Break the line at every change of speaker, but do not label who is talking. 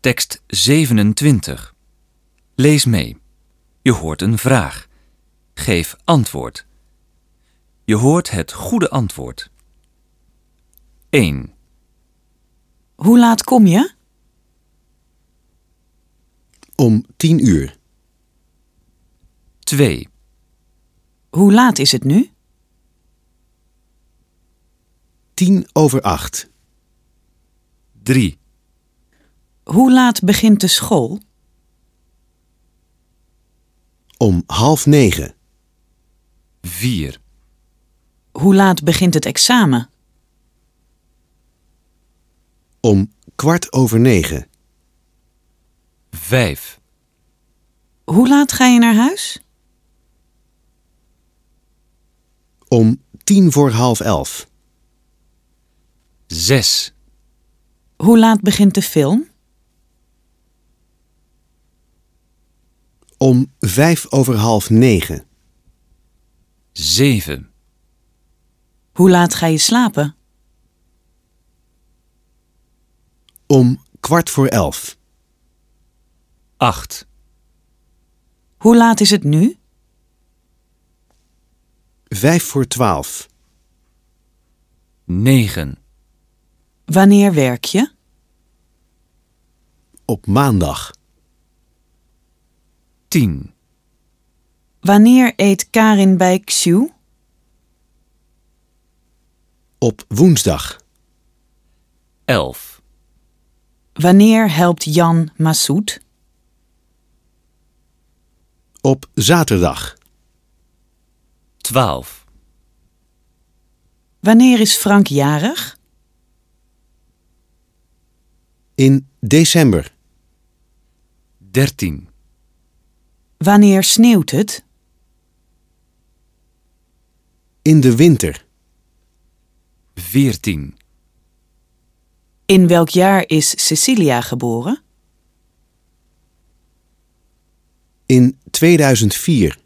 Tekst 27. Lees mee. Je hoort een vraag. Geef antwoord. Je hoort het goede antwoord. 1,
Hoe laat kom je?
Om 10 uur.
2,
Hoe laat is het nu?
8:10.
3,
Hoe laat begint de school?
Om 8:30.
4,
Hoe laat begint het examen?
Om 9:15.
5,
Hoe laat ga je naar huis?
Om 11:10.
6,
Hoe laat begint de film?
Om 9:05.
7,
Hoe laat ga je slapen?
Om 11:15.
8,
Hoe laat is het nu?
11:55.
9,
Wanneer werk je?
Op maandag.
10,
Wanneer eet Karin bij Xiu?
Op woensdag.
11,
Wanneer helpt Jan Massoud?
Op zaterdag.
12,
Wanneer is Frank jarig?
In december.
13,
Wanneer sneeuwt het?
In de winter.
14,
In welk jaar is Cecilia geboren?
In 2004.